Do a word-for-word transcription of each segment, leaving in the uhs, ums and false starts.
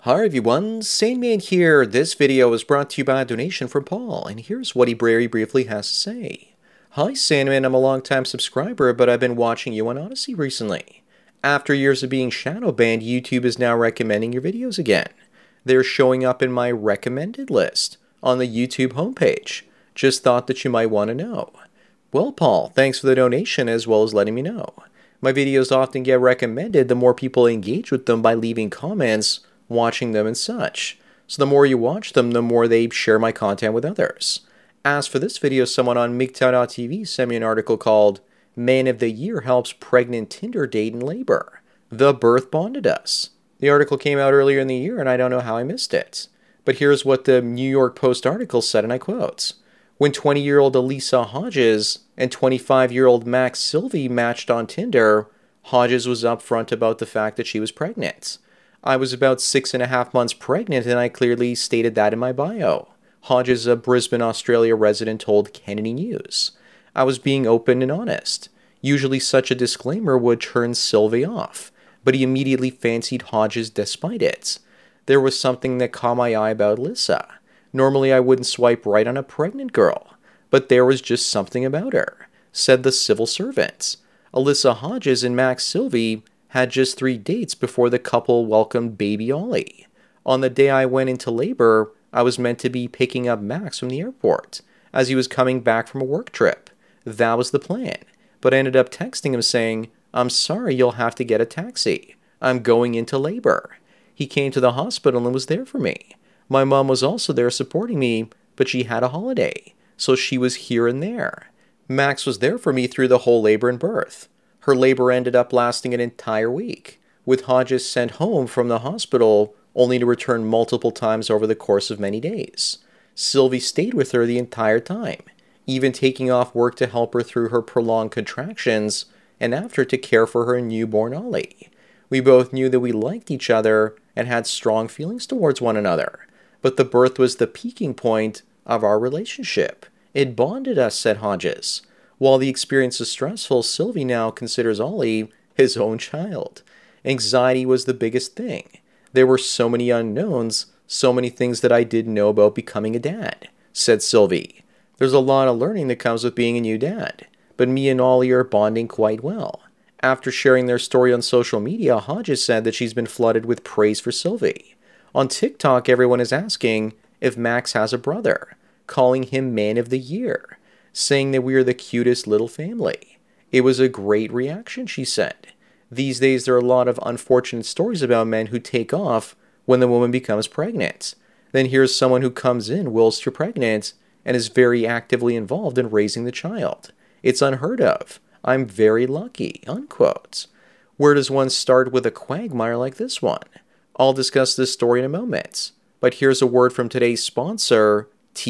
Hi everyone, Sandman here. This video was brought to you by a donation from Paul, and here's what he very briefly has to say. Hi Sandman, I'm a long-time subscriber, but I've been watching you on Odyssey recently. After years of being shadow banned, YouTube is now recommending your videos again. They're showing up in my recommended list on the YouTube homepage. Just thought that you might want to know. Well, Paul, thanks for the donation as well as letting me know. My videos often get recommended the more people engage with them by leaving comments, watching them and such. So the more you watch them, the more they share my content with others. As for this video, someone on M G T O W dot T V sent me an article called Man of the Year Helps Pregnant Tinder Date in Labor. The Birth Bonded Us. The article came out earlier in the year and I don't know how I missed it. But here's what the New York Post article said, and I quote, "When twenty-year-old Elisa Hodges and twenty-five-year-old Max Sylvie matched on Tinder, Hodges was upfront about the fact that she was pregnant. I was about six and a half months pregnant and I clearly stated that in my bio," Hodges, a Brisbane, Australia resident, told Kennedy News. "I was being open and honest. Usually such a disclaimer would turn Sylvie off, but he immediately fancied Hodges despite it. There was something that caught my eye about Lisa. Normally I wouldn't swipe right on a pregnant girl, but there was just something about her," said the civil servant. Alyssa Hodges and Max Sylvie had just three dates before the couple welcomed baby Ollie. "On the day I went into labor, I was meant to be picking up Max from the airport, as he was coming back from a work trip. That was the plan, but I ended up texting him saying, 'I'm sorry, you'll have to get a taxi. I'm going into labor.' He came to the hospital and was there for me. My mom was also there supporting me, but she had a holiday, so she was here and there. Max was there for me through the whole labor and birth. Her labor ended up lasting an entire week, with Hodges sent home from the hospital only to return multiple times over the course of many days. Sylvie stayed with her the entire time, even taking off work to help her through her prolonged contractions and after to care for her newborn Ollie. We both knew that we liked each other and had strong feelings towards one another, but the birth was the peaking point of our relationship. It bonded us," said Hodges. While the experience is stressful, Sylvie now considers Ollie his own child. "Anxiety was the biggest thing. There were so many unknowns, so many things that I didn't know about becoming a dad," said Sylvie. "There's a lot of learning that comes with being a new dad, but me and Ollie are bonding quite well." After sharing their story on social media, Hodges said that she's been flooded with praise for Sylvie. On TikTok, everyone is asking if Max has a brother, calling him Man of the Year, saying that we are the cutest little family. "It was a great reaction," she said. "These days there are a lot of unfortunate stories about men who take off when the woman becomes pregnant. Then here's someone who comes in whilst you're pregnant and is very actively involved in raising the child. It's unheard of. I'm very lucky," unquote. Where does one start with a quagmire like this one? I'll discuss this story in a moment. But here's a word from today's sponsor,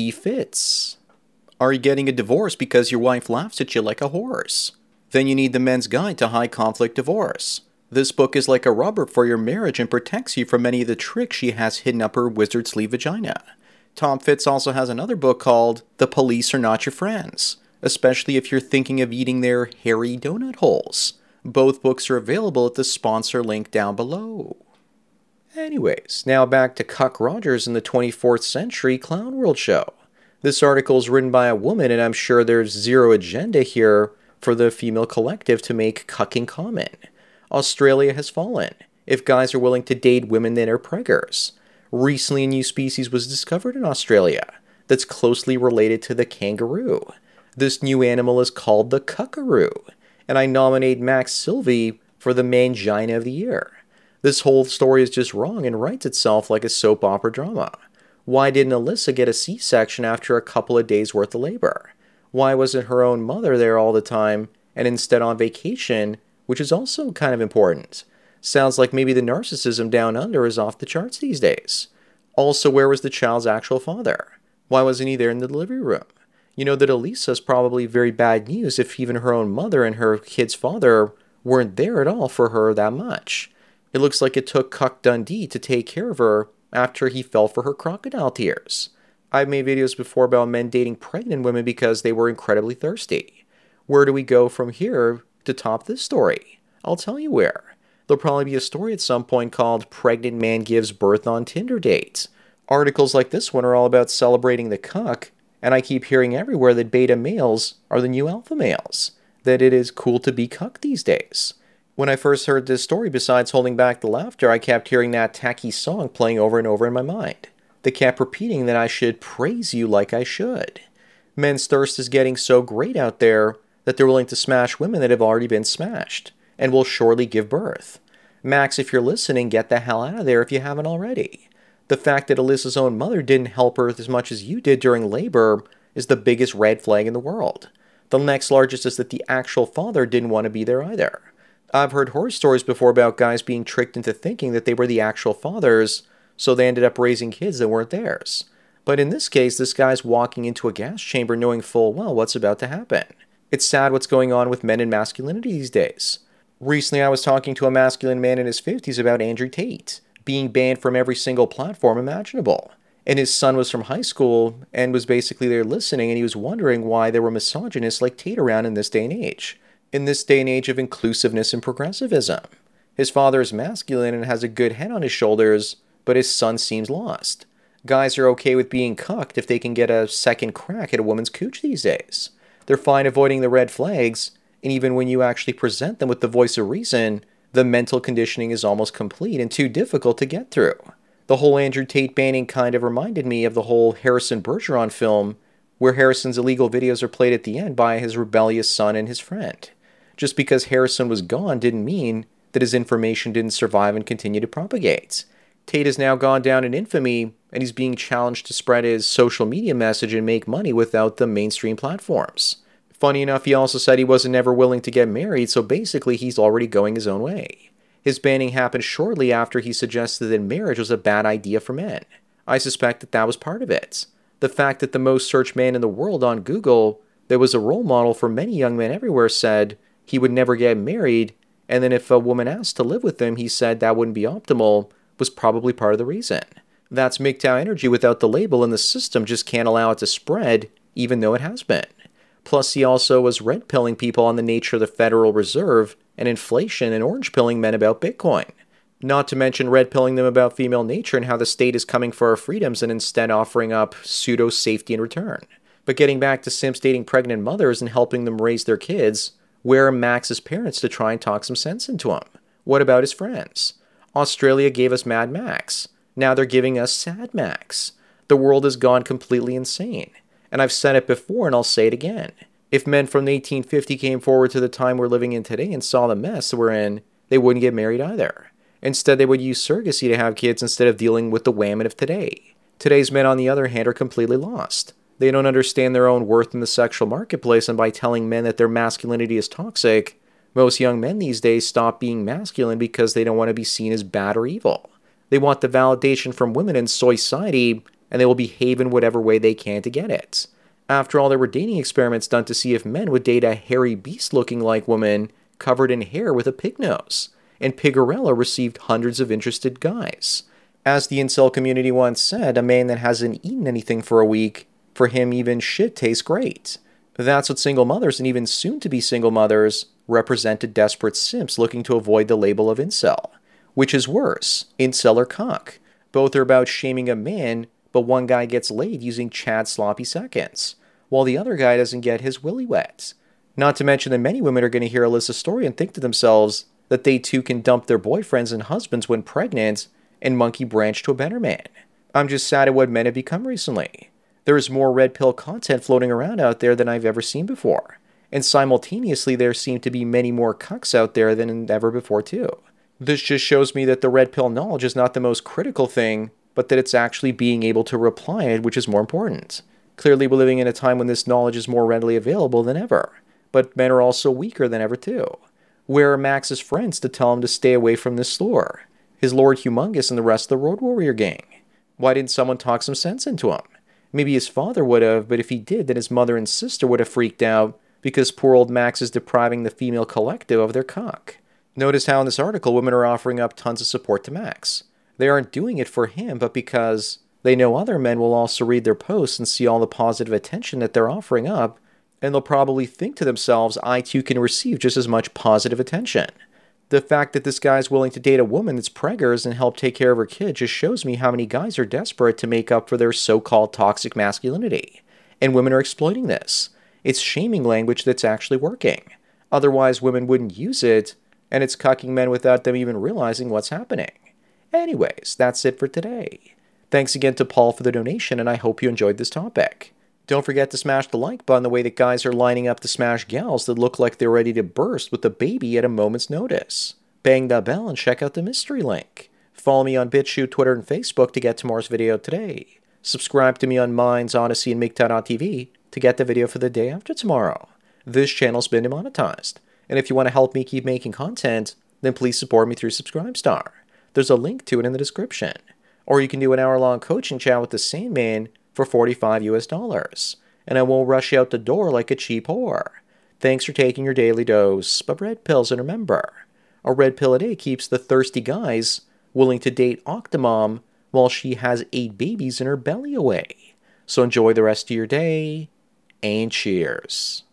T-Fits. Are you getting a divorce because your wife laughs at you like a horse? Then you need the Men's Guide to High Conflict Divorce. This book is like a rubber for your marriage and protects you from many of the tricks she has hidden up her wizard sleeve vagina. Tom Fitz also has another book called The Police Are Not Your Friends, especially if you're thinking of eating their hairy donut holes. Both books are available at the sponsor link down below. Anyways, now back to Cuck Rogers in the twenty-fourth Century Clown World Show. This article is written by a woman, and I'm sure there's zero agenda here for the female collective to make cucking common. Australia has fallen if guys are willing to date women that are preggers. Recently, a new species was discovered in Australia that's closely related to the kangaroo. This new animal is called the cuckaroo, and I nominate Max Sylvie for the Mangina of the Year. This whole story is just wrong and writes itself like a soap opera drama. Why didn't Alyssa get a C-section after a couple of days worth of labor? Why wasn't her own mother there all the time and instead on vacation, which is also kind of important? Sounds like maybe the narcissism down under is off the charts these days. Also, where was the child's actual father? Why wasn't he there in the delivery room? You know that Elisa's probably very bad news if even her own mother and her kid's father weren't there at all for her that much. It looks like it took Cuck Dundee to take care of her after he fell for her crocodile tears. I've made videos before about men dating pregnant women because they were incredibly thirsty. Where do we go from here to top this story? I'll tell you where. There'll probably be a story at some point called Pregnant Man Gives Birth on Tinder Date. Articles like this one are all about celebrating the cuck, and I keep hearing everywhere that beta males are the new alpha males, that it is cool to be cuck these days. When I first heard this story, besides holding back the laughter, I kept hearing that tacky song playing over and over in my mind. They kept repeating that I should praise you like I should. Men's thirst is getting so great out there that they're willing to smash women that have already been smashed, and will surely give birth. Max, if you're listening, get the hell out of there if you haven't already. The fact that Alyssa's own mother didn't help her as much as you did during labor is the biggest red flag in the world. The next largest is that the actual father didn't want to be there either. I've heard horror stories before about guys being tricked into thinking that they were the actual fathers, so they ended up raising kids that weren't theirs. But in this case, this guy's walking into a gas chamber knowing full well what's about to happen. It's sad what's going on with men and masculinity these days. Recently, I was talking to a masculine man in his fifties about Andrew Tate being banned from every single platform imaginable. And his son was from high school and was basically there listening, and he was wondering why there were misogynists like Tate around in this day and age. In this day and age of inclusiveness and progressivism. His father is masculine and has a good head on his shoulders, but his son seems lost. Guys are okay with being cucked if they can get a second crack at a woman's cooch these days. They're fine avoiding the red flags, and even when you actually present them with the voice of reason, the mental conditioning is almost complete and too difficult to get through. The whole Andrew Tate banning kind of reminded me of the whole Harrison Bergeron film, where Harrison's illegal videos are played at the end by his rebellious son and his friend. Just because Harrison was gone didn't mean that his information didn't survive and continue to propagate. Tate has now gone down in infamy, and he's being challenged to spread his social media message and make money without the mainstream platforms. Funny enough, he also said he wasn't ever willing to get married, so basically he's already going his own way. His banning happened shortly after he suggested that marriage was a bad idea for men. I suspect that that was part of it. The fact that the most searched man in the world on Google, that was a role model for many young men everywhere, said he would never get married, and then if a woman asked to live with him, he said that wouldn't be optimal, was probably part of the reason. That's M G T O W energy without the label, and the system just can't allow it to spread, even though it has been. Plus, he also was red-pilling people on the nature of the Federal Reserve and inflation, and orange-pilling men about Bitcoin. Not to mention red-pilling them about female nature and how the state is coming for our freedoms and instead offering up pseudo-safety in return. But getting back to simps dating pregnant mothers and helping them raise their kids, where are Max's parents to try and talk some sense into him? What about his friends? Australia gave us Mad Max. Now they're giving us Sad Max. The world has gone completely insane. And I've said it before and I'll say it again. If men from eighteen fifty came forward to the time we're living in today and saw the mess we're in, they wouldn't get married either. Instead, they would use surrogacy to have kids instead of dealing with the whammy of today. Today's men, on the other hand, are completely lost. They don't understand their own worth in the sexual marketplace, and by telling men that their masculinity is toxic, most young men these days stop being masculine because they don't want to be seen as bad or evil. They want the validation from women in society, and they will behave in whatever way they can to get it. After all, there were dating experiments done to see if men would date a hairy beast-looking like woman covered in hair with a pig nose, and Pigorella received hundreds of interested guys. As the incel community once said, a man that hasn't eaten anything for a week, for him even shit tastes great. That's what single mothers and even soon-to-be single mothers represented desperate simps looking to avoid the label of incel. Which is worse, incel or cock. Both are about shaming a man, but one guy gets laid using Chad's sloppy seconds, while the other guy doesn't get his willy wet. Not to mention that many women are going to hear Alyssa's story and think to themselves that they too can dump their boyfriends and husbands when pregnant and monkey branch to a better man. I'm just sad at what men have become recently. There is more red pill content floating around out there than I've ever seen before, and simultaneously there seem to be many more cucks out there than ever before too. This just shows me that the red pill knowledge is not the most critical thing, but that it's actually being able to reply it, which is more important. Clearly we're living in a time when this knowledge is more readily available than ever, but men are also weaker than ever too. Where are Max's friends to tell him to stay away from this slur? His Lord Humongous and the rest of the Road Warrior gang? Why didn't someone talk some sense into him? Maybe his father would have, but if he did, then his mother and sister would have freaked out because poor old Max is depriving the female collective of their cock. Notice how in this article women are offering up tons of support to Max. They aren't doing it for him, but because they know other men will also read their posts and see all the positive attention that they're offering up, and they'll probably think to themselves, I too can receive just as much positive attention. The fact that this guy's willing to date a woman that's preggers and help take care of her kid just shows me how many guys are desperate to make up for their so-called toxic masculinity. And women are exploiting this. It's shaming language that's actually working. Otherwise, women wouldn't use it, and it's cucking men without them even realizing what's happening. Anyways, that's it for today. Thanks again to Paul for the donation, and I hope you enjoyed this topic. Don't forget to smash the like button the way that guys are lining up to smash gals that look like they're ready to burst with a baby at a moment's notice. Bang the bell and check out the mystery link. Follow me on BitChute, Twitter, and Facebook to get tomorrow's video today. Subscribe to me on Minds, Odyssey, and MGTOW dot T V to get the video for the day after tomorrow. This channel's been demonetized, and if you want to help me keep making content, then please support me through Subscribestar. There's a link to it in the description. Or you can do an hour-long coaching chat with the Sandman for forty-five U S dollars, and I won't rush you out the door like a cheap whore. Thanks for taking your daily dose of red pills, and remember, a red pill a day keeps the thirsty guys willing to date Octomom while she has eight babies in her belly away. So enjoy the rest of your day, and cheers.